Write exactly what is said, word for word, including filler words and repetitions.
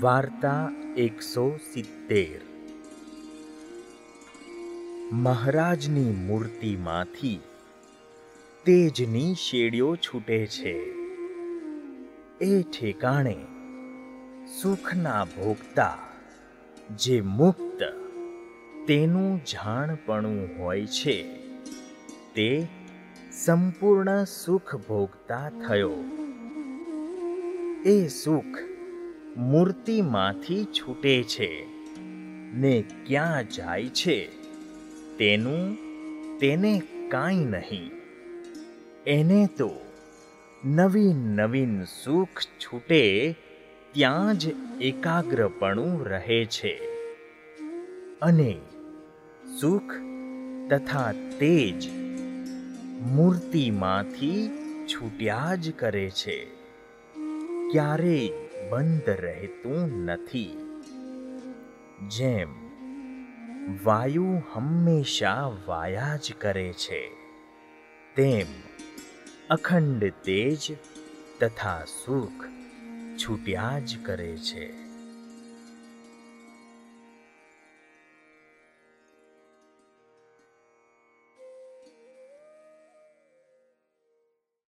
વાર્તા એકસો સિત્તેર. મહારાજની મૂર્તિમાંથી તેજની શેડીઓ છૂટે છે. એ ઠેકાણે સુખના ભોગતા જે મુક્ત તેનું જાણપણું હોય છે તે સંપૂર્ણ સુખ ભોગતા થયો. એ સુખ મૂર્તિમાંથી છૂટે છે ને ક્યાં જાય છે તેનું તેને કાંઈ નહીં. એને તો નવીન નવીન સુખ છૂટે ત્યાં જ એકાગ્રપણું રહે છે અને સુખ તથા તેજ મૂર્તિમાંથી છૂટ્યા જ કરે છે, ક્યારેય બંધ રહેતું નથી. જેમ વાયુ હંમેશા વાયા જ કરે છે તેમ અખંડ તેજ તથા સુખ છૂટ્યા જ કરે છે.